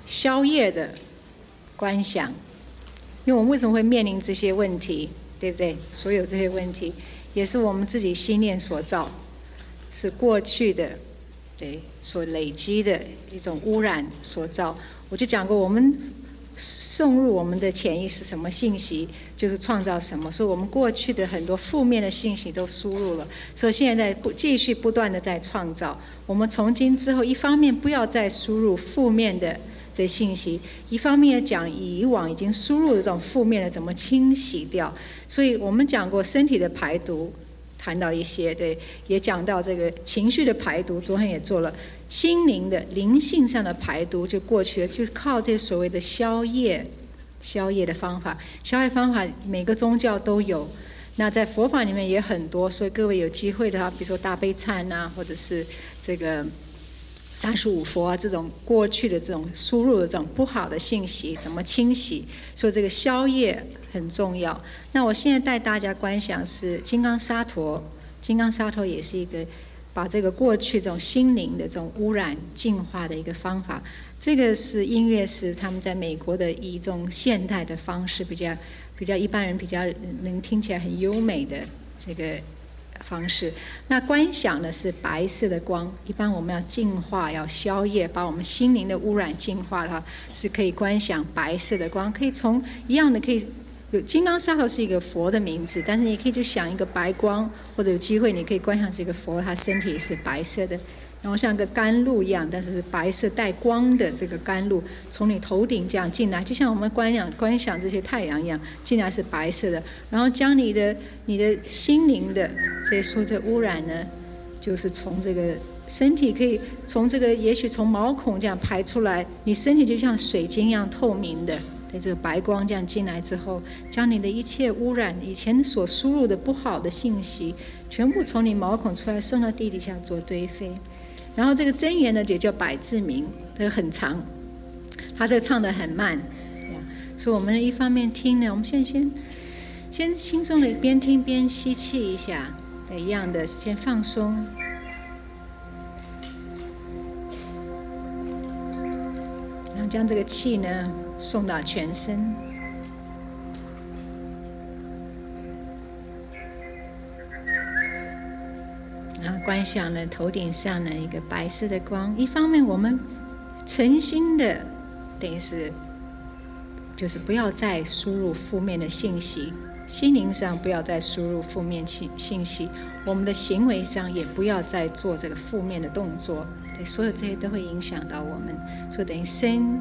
宵夜的观想。因为我们为什么会面临这些问题，对不对？所有这些问题也是我们自己心念所造，是过去的对所累积的一种污染所造。我就讲过，我们送入我们的潜意识什么信息，就是创造什么。所以我们过去的很多负面的信息都输入了，所以现在继续不断的在创造。我们从今之后，一方面不要再输入负面的这信息，一方面也讲以往已经输入的这种负面的怎么清洗掉。所以我们讲过身体的排毒，谈到一些，对，也讲到这个情绪的排毒，昨天也做了心灵的灵性上的排毒，就过去了，就是靠这所谓的宵夜的方法。宵夜方法每个宗教都有，那在佛法里面也很多，所以各位有机会的话，比如说大悲忏啊，或者是这个35佛啊，这种过去的这种输入的这种不好的信息怎么清洗，所以这个宵夜很重要。那我现在带大家观想是金刚沙陀，金刚沙陀也是一个把这个过去这种心灵的这种污染净化的一个方法。这个是音乐师他们在美国的以一种现代的方式，比较一般人比较能听起来很优美的这个方式。那观想呢是白色的光，一般我们要净化要宵夜，把我们心灵的污染净化的话，是可以观想白色的光。可以从一样的可以有金刚沙头是一个佛的名字，但是你可以去想一个白光，或者有机会你可以观想这个佛，他身体是白色的，然后像个甘露一样，但是是白色带光的这个甘露从你头顶这样进来，就像我们观想这些太阳一样，进来是白色的，然后将你的心灵的这些这污染呢，就是从这个身体可以从这个也许从毛孔这样排出来，你身体就像水晶一样透明的，在这个白光这样进来之后，将你的一切污染以前所输入的不好的信息全部从你毛孔出来送到地底下做堆肥。然后这个真言呢也叫百字明，这个很长，他这个唱得很慢，所以我们一方面听呢，我们现在先轻松的边听边吸气一下，一样的先放松，然后将这个气呢送到全身，然后观想呢头顶上呢一个白色的光。一方面我们诚心的等于是就是不要再输入负面的信息，心灵上不要再输入负面信息，我们的行为上也不要再做这个负面的动作，对，所有这些都会影响到我们，所以等于身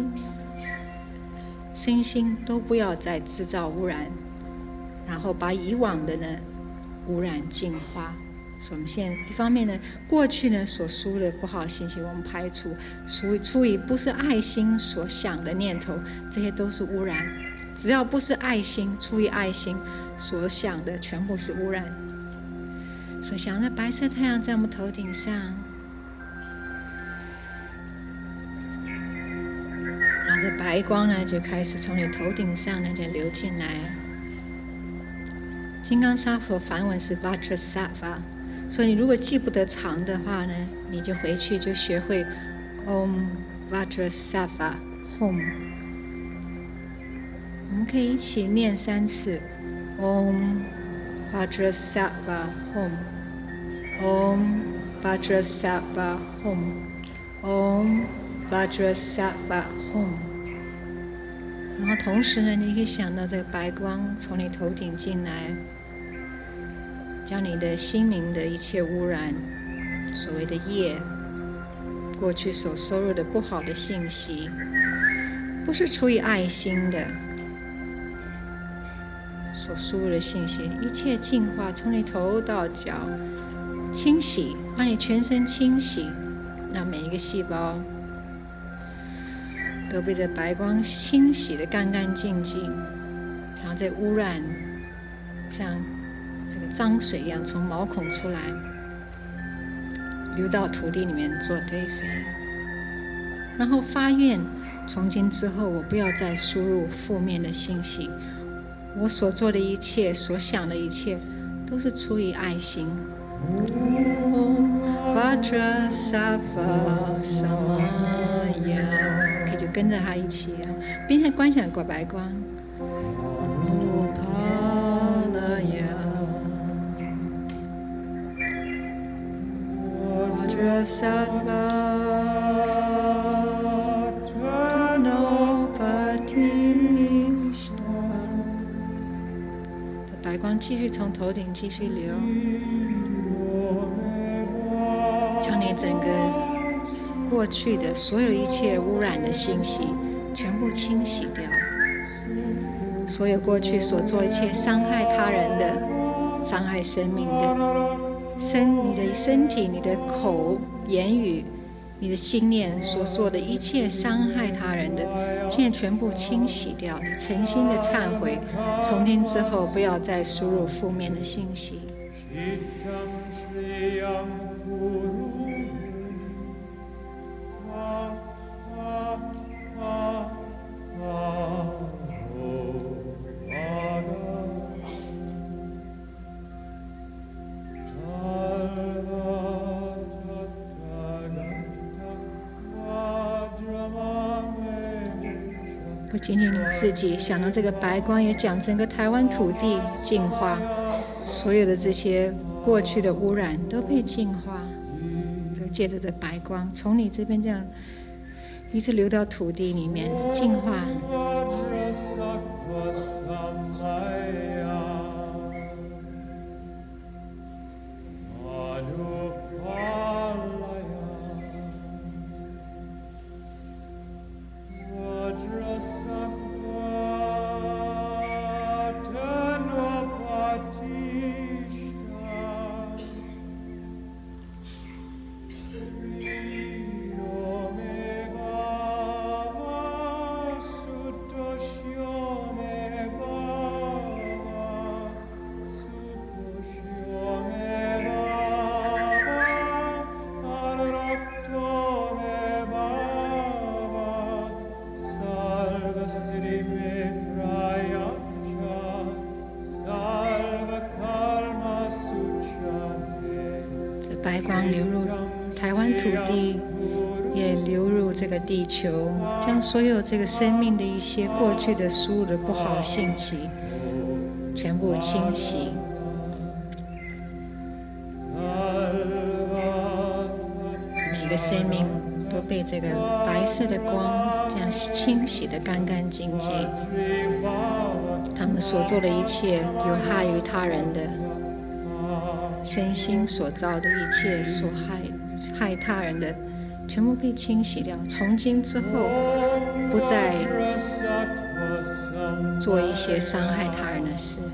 心都不要再制造污染，然后把以往的呢污染净化。所以我们现在一方面呢，过去呢所输入的不好的信息我们排除，出于不是爱心所想的念头，这些都是污染。只要不是爱心，出于爱心所想的全部是污染。所以想着白色太阳在我们头顶上，然后这白光呢就开始从你头顶上呢就流进来。金刚萨佛梵文是 Vajrasattva， 所以你如果记不得长的话呢，你就回去就学会 Om Vajrasattva Hum。我们可以一起念3次 Om Vajrasattva Hum Om Vajrasattva Hum Om Vajrasattva Hum。 然后同时呢，你可以想到这个白光从你头顶进来，将你的心灵的一切污染，所谓的业，过去所收入的不好的信息，不是出于爱心的所输入的信息，一切净化，从你头到脚清洗，把你全身清洗，让每一个细胞都被这白光清洗得干干净净，然后这污染像这个脏水一样从毛孔出来，流到土地里面做堆肥。然后发愿，从今之后我不要再输入负面的信息，我所做的一切，所想的一切都是出于爱心。Vajrasattva Samaya， 可以就跟着他一起啊，边观想过白光。白光继续从头顶继续流，将你整个过去的所有一切污染的信息全部清洗掉，所有过去所做一切伤害他人的、伤害生命的、你的身体、你的口、言语、你的心念所做的一切伤害他人的，现在全部清洗掉，你诚心的忏悔，从今之后不要再输入负面的信息。不仅仅你自己想到这个白光，也讲整个台湾土地净化，所有的这些过去的污染都被净化。就借着这白光，从你这边这样一直流到土地里面净化。白光流入台湾土地，也流入这个地球，将所有这个生命的一些过去的输入的不好信息全部清洗。每个生命都被这个白色的光这样清洗得干干净净，他们所做的一切有害于他人的身心所造的一切所害他人的，全部被清洗掉。从今之后，不再做一些伤害他人的事，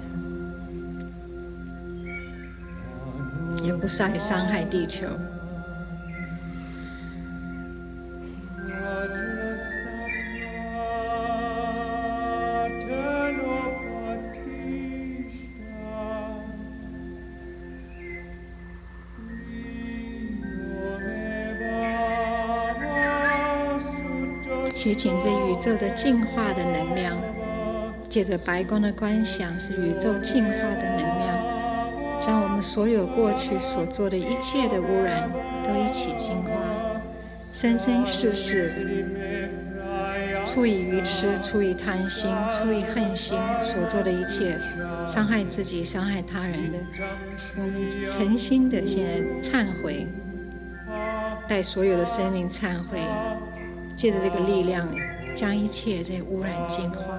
也不再伤害地球。祈请这宇宙的净化的能量，借着白光的观想，是宇宙净化的能量，将我们所有过去所做的一切的污染都一起净化。生生世世，出于愚痴、出于贪心、出于恨心所做的一切伤害自己、伤害他人的，我们诚心的现在忏悔，带所有的生命忏悔。借着这个力量，将一切这些污染净化。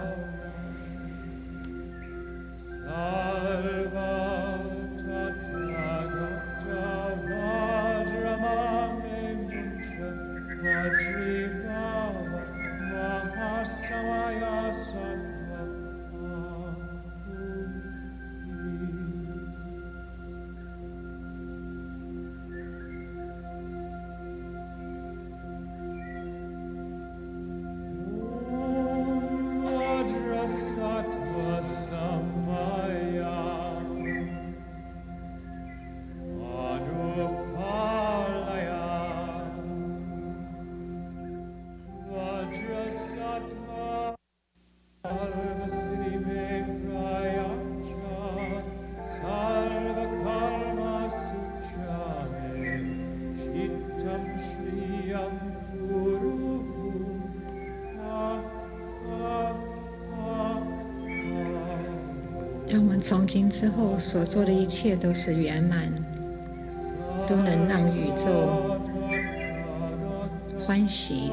让我们从今之后所做的一切都是圆满，都能让宇宙欢喜。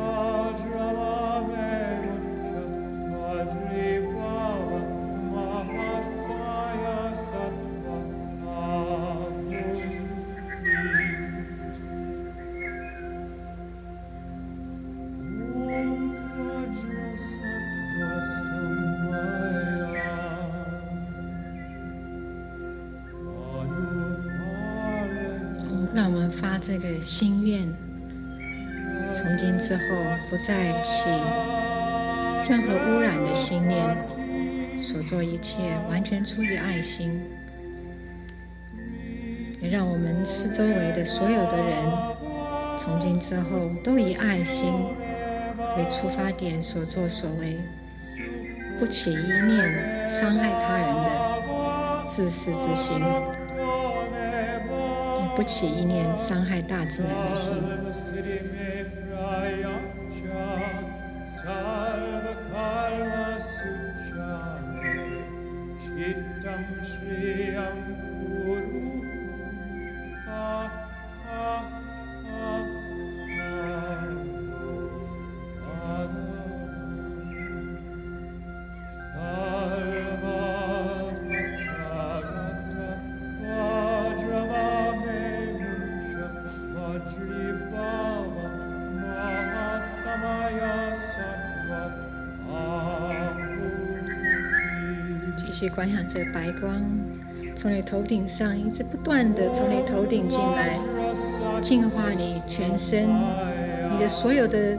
让我们发这个心愿，从今之后不再起任何污染的心念，所做一切完全出于爱心，也让我们四周围的所有的人，从今之后都以爱心为出发点所作所为，不起一念伤害他人的自私之心，不起一念伤害大自然的心。继续观想这白光从你头顶上一直不断的从你头顶进来，净化你全身，你的所有的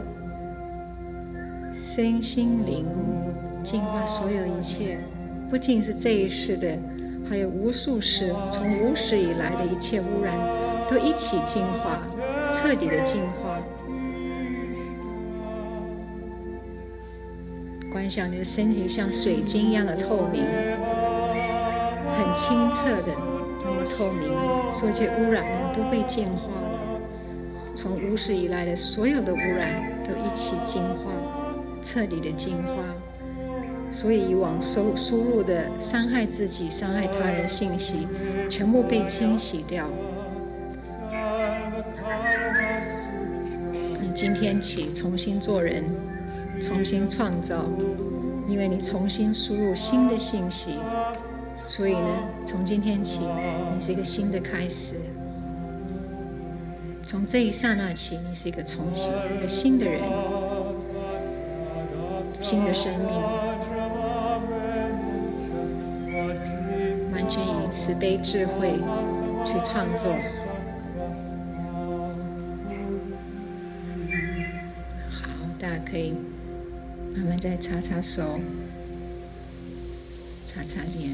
身心灵，净化所有一切，不仅是这一世的，还有无数世从无始以来的一切污染都一起净化，彻底的净化。观想你的身体像水晶一样的透明，很清澈的那么透明，所有一切污染呢都被净化了，从无始以来的所有的污染都一起净化，彻底的净化。所以以往输入的伤害自己伤害他人的信息全部被清洗掉。今天起重新做人，重新创造，因为你重新输入新的信息，所以呢，从今天起，你是一个新的开始。从这一刹那起，你是一个重新、一个新的人，新的生命，完全以慈悲智慧去创作。好，大家可以慢慢再擦擦手，擦擦脸。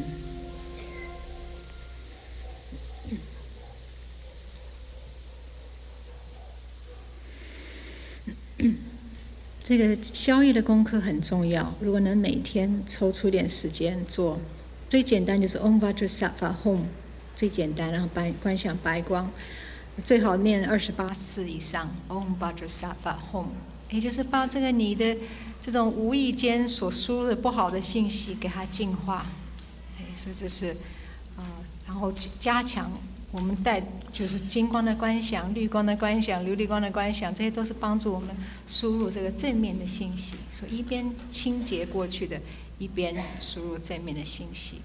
这个宵夜的功课很重要，如果能每天抽出点时间做，最简单就是 Om Vajrasattva Hum， 最简单，然后观想白光，最好念28次以上 Om Vajrasattva Hum， 也就是把这个你的这种无意间所输入的不好的信息给它净化，所以这是然后加强我们就是金光的观想、绿光的观想、琉璃光的观想，这些都是帮助我们输入这个正面的信息，所以一边清洁过去的，一边输入正面的信息。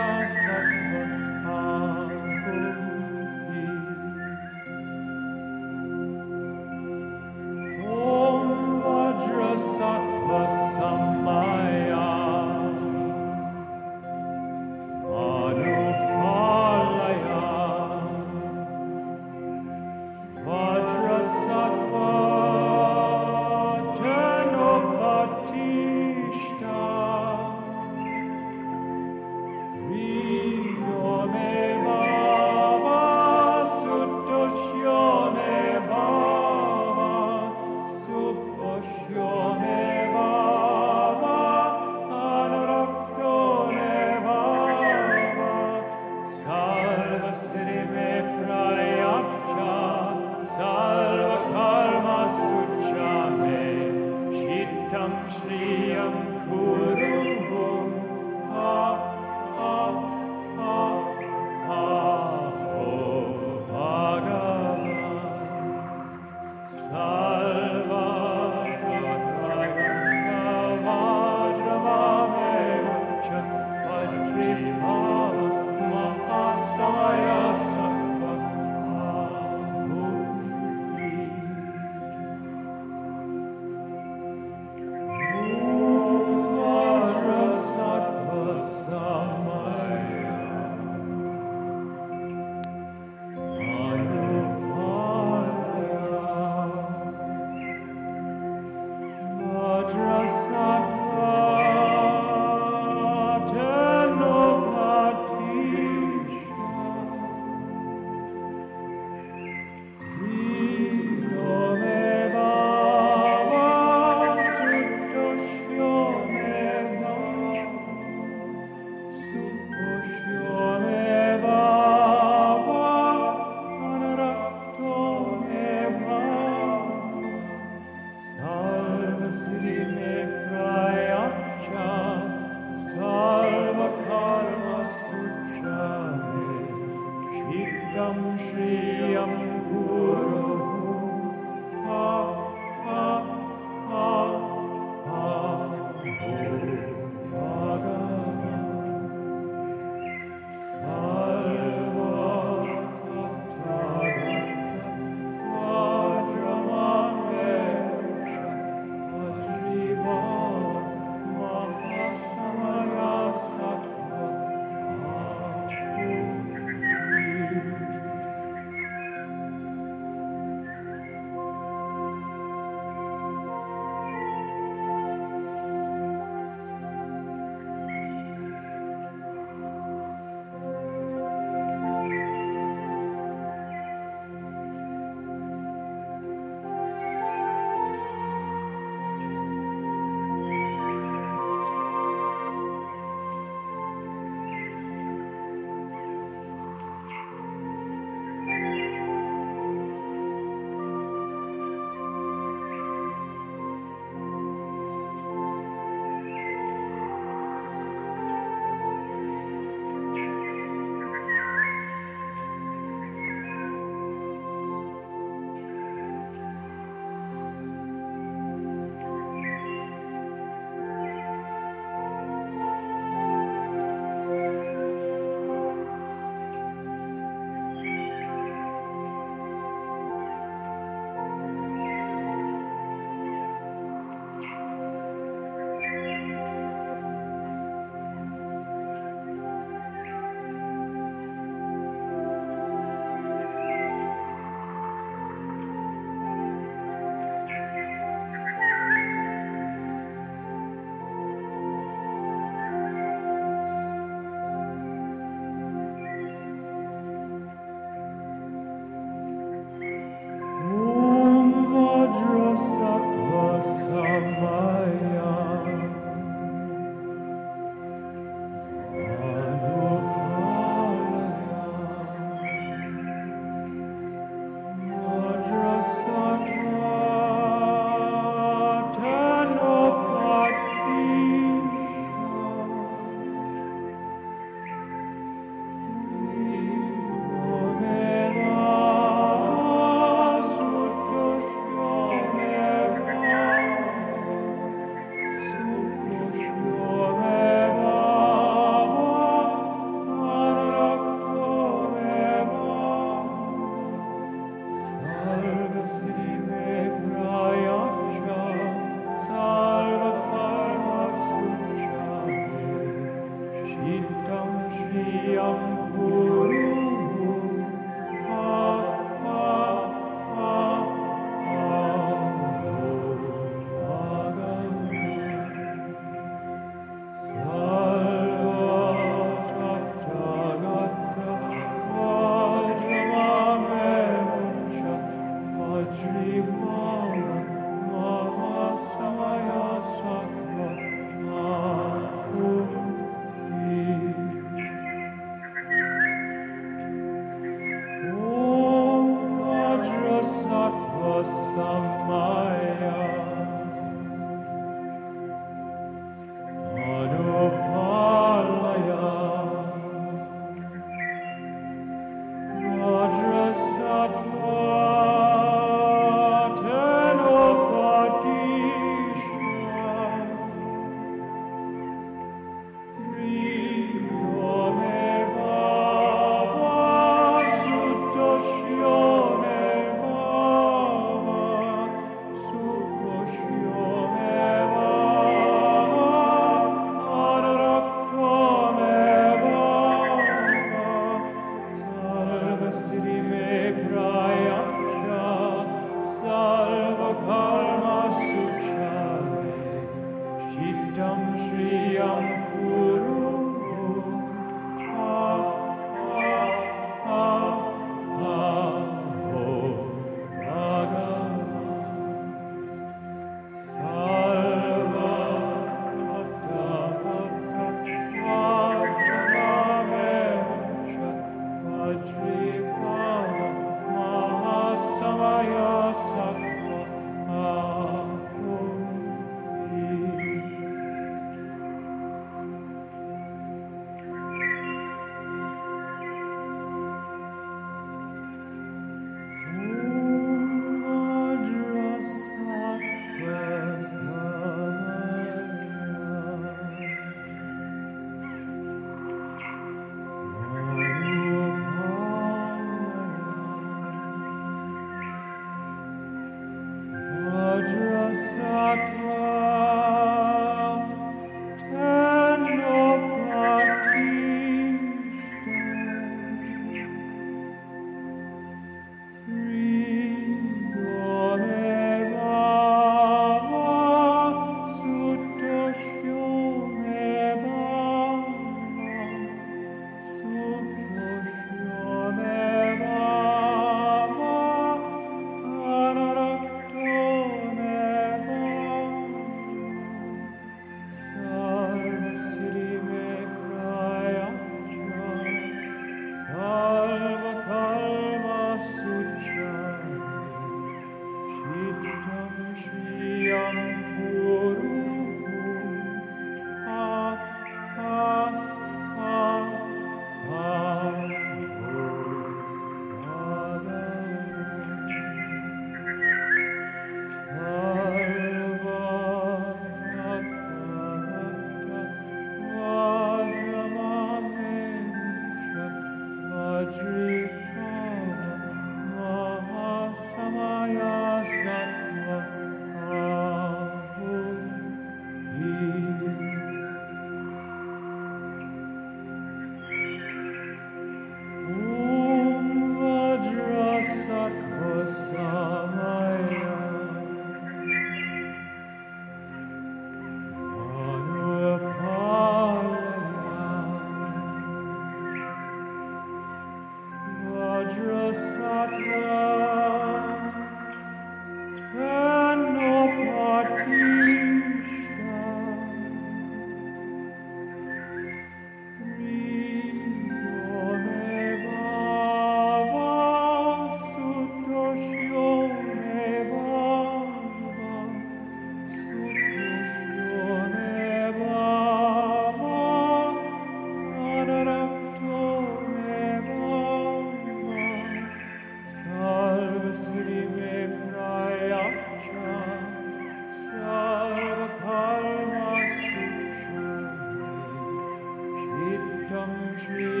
Shri